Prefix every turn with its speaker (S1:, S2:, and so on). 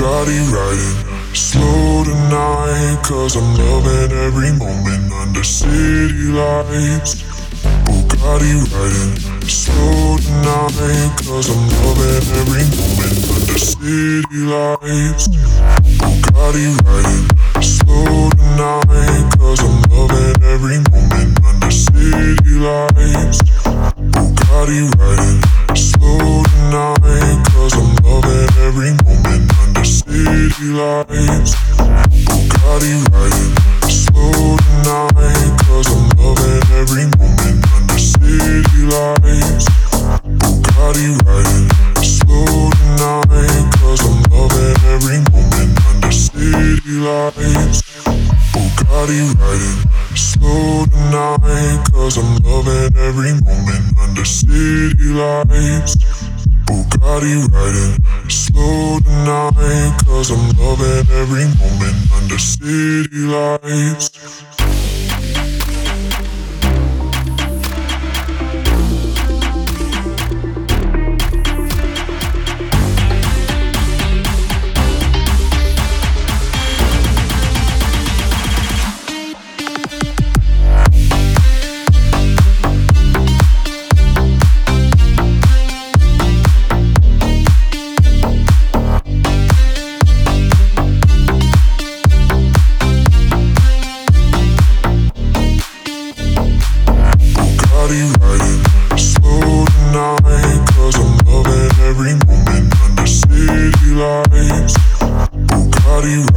S1: Bugatti riding slow tonight, cause I'm loving every moment under city lights. Bugatti riding slow tonight, cause I'm loving every moment under city lights. Bugatti riding slow tonight, cause I'm loving every moment under city lights. Bugatti riding slow tonight, cause I'm loving every moment under city lights. Bugatti riding slow tonight, cause I'm loving every moment under city lights. Bugatti riding slow tonight, cause I'm loving every moment under city lights. Bugatti riding slow tonight, cause I'm loving every moment under city lights. Bugatti riding slow tonight, cause I'm loving every moment under city lights. Bugatti riding slow tonight, cause I'm loving every moment under city lights. Bugatti